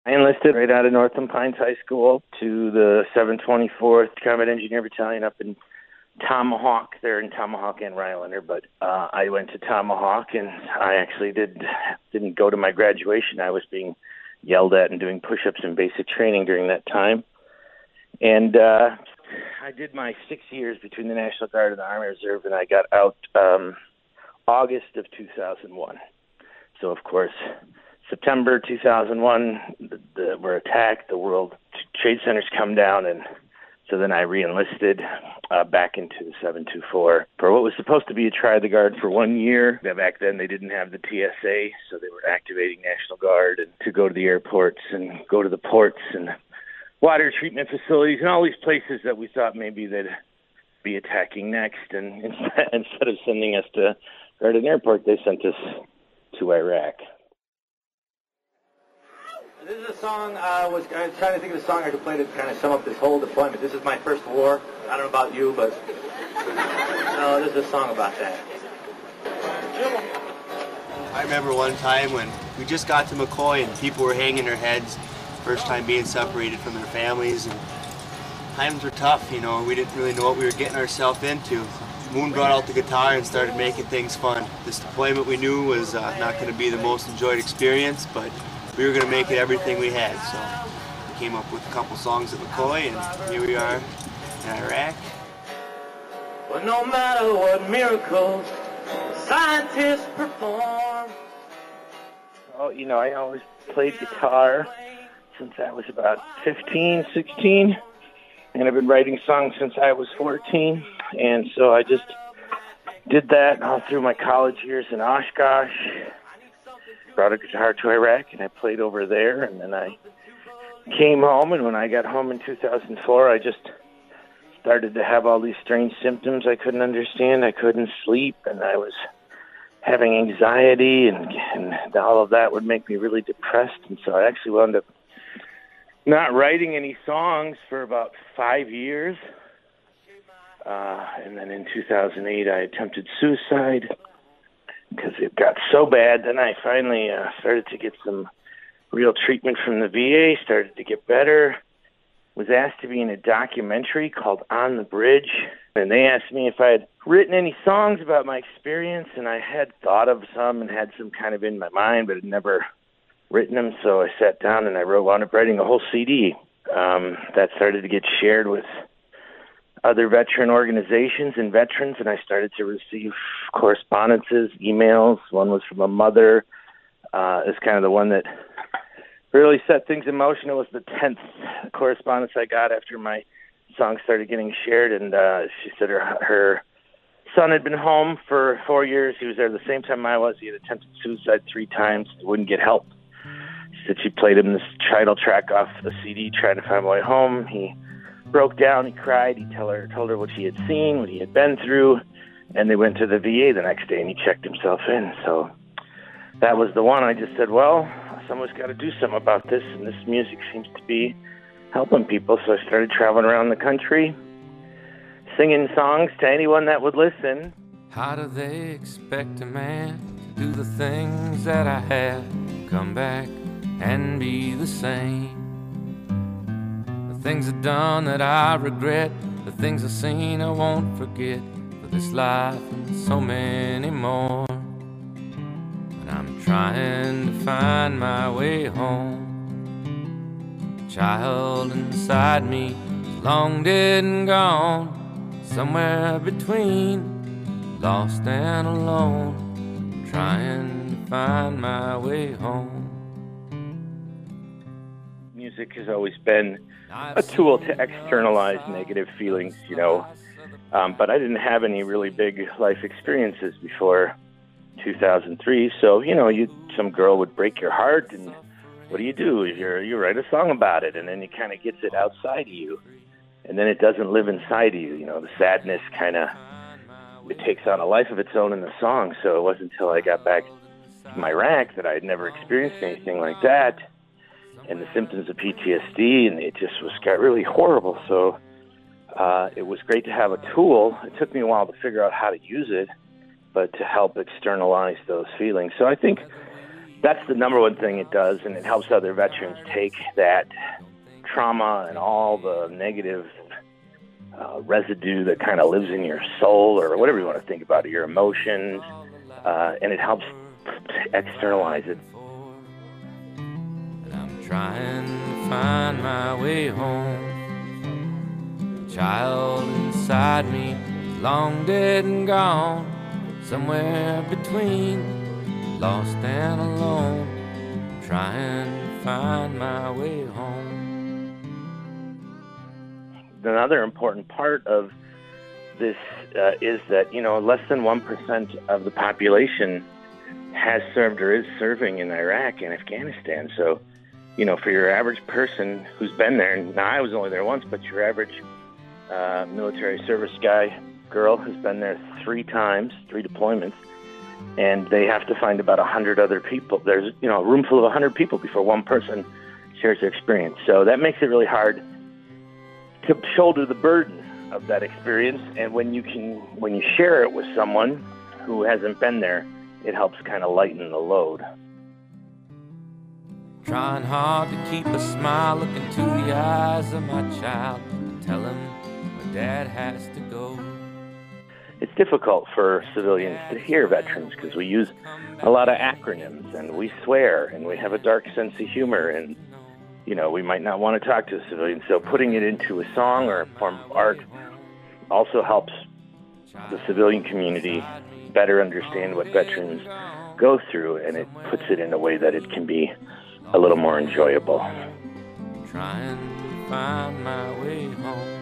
I enlisted right out of Northland Pines High School to the 724th Combat Engineer Battalion up in Tomahawk. They're in Tomahawk and Rylander, but I went to Tomahawk, and I actually didn't go to my graduation. I was being yelled at and doing push-ups and basic training during that time. And I did my 6 years between the National Guard and the Army Reserve, and I got out August of 2001. So, of course, September 2001, we're attacked, the World Trade Centers come down, and so then I re-enlisted back into the 724 for what was supposed to be a try the guard for 1 year. Back then they didn't have the TSA, so they were activating National Guard and to go to the airports and go to the ports and water treatment facilities and all these places that we thought maybe they'd be attacking next. And instead of sending us to Garden Airport, they sent us to Iraq. This is a song, I was trying to think of a song I could play to kind of sum up this whole deployment. This is my first war. I don't know about you, but no, this is a song about that. I remember one time when we just got to McCoy and people were hanging their heads, first time being separated from their families, and times were tough, you know, we didn't really know what we were getting ourselves into. Moon brought out the guitar and started making things fun. This deployment we knew was not going to be the most enjoyed experience, but we were going to make it everything we had, so we came up with a couple songs at McCoy, and here we are in Iraq. But no matter what miracles scientists perform. Oh, you know, I always played guitar since I was about 15, 16, and I've been writing songs since I was 14, and so I just did that all through my college years in Oshkosh. Brought a guitar to Iraq, and I played over there, and then I came home, and when I got home in 2004, I just started to have all these strange symptoms I couldn't understand. I couldn't sleep, and I was having anxiety, and all of that would make me really depressed, and so I actually wound up not writing any songs for about 5 years, and then in 2008, I attempted suicide, because it got so bad. Then I finally started to get some real treatment from the VA, started to get better, was asked to be in a documentary called On the Bridge, and they asked me if I had written any songs about my experience, and I had thought of some and had some kind of in my mind, but had never written them, so I sat down and I wound up writing a whole CD. That started to get shared with other veteran organizations and veterans, and I started to receive correspondences, emails. One was from a mother. It's kind of the one that really set things in motion. It was the 10th correspondence I got after my song started getting shared, and she said her son had been home for 4 years. He was there the same time I was. He had attempted suicide 3 times, wouldn't get help. She said she played him this title track off the CD, trying to find my way home. He broke down, he cried, he told her what he had seen, what he had been through, and they went to the VA the next day and he checked himself in. So that was the one. I just said, well, someone's got to do something about this, and this music seems to be helping people. So I started traveling around the country, singing songs to anyone that would listen. How do they expect a man to do the things that I have, come back and be the same? The things I've done that I regret, the things I've seen I won't forget, for this life and so many more. And I'm trying to find my way home. The child inside me is long dead and gone, somewhere between lost and alone. I'm trying to find my way home. Music has always been a tool to externalize negative feelings, you know. But I didn't have any really big life experiences before 2003. So, you know, some girl would break your heart, and what do? You write a song about it, and then it kind of gets it outside of you, and then it doesn't live inside of you. You know, the sadness it takes on a life of its own in the song. So it wasn't until I got back from Iraq that I had never experienced anything like that, and the symptoms of PTSD, and it just got really horrible. So it was great to have a tool. It took me a while to figure out how to use it, but to help externalize those feelings. So I think that's the number one thing it does, and it helps other veterans take that trauma and all the negative residue that kind of lives in your soul, or whatever you want to think about it, your emotions, and it helps externalize it. And I'm trying to find my way home. The child inside me is long dead and gone, somewhere between lost and alone, trying to find my way home. Another important part of this is that, less than 1% of the population has served or is serving in Iraq and Afghanistan. So, for your average person who's been there, now I was only there once, but your average military service guy, girl, has been there 3 times, 3 deployments, and they have to find about 100 other people. There's, a room full of 100 people before one person shares their experience. So that makes it really hard to shoulder the burden of that experience, and when you share it with someone who hasn't been there, it helps kind of lighten the load. Trying hard to keep a smile, look into the eyes of my child, and tell him my dad has to go. It's difficult for civilians to hear veterans because we use a lot of acronyms, and we swear, and we have a dark sense of humor, and we might not want to talk to a civilian, so putting it into a song or a form of art also helps the civilian community better understand what veterans go through, and it puts it in a way that it can be a little more enjoyable. Trying to find my way home.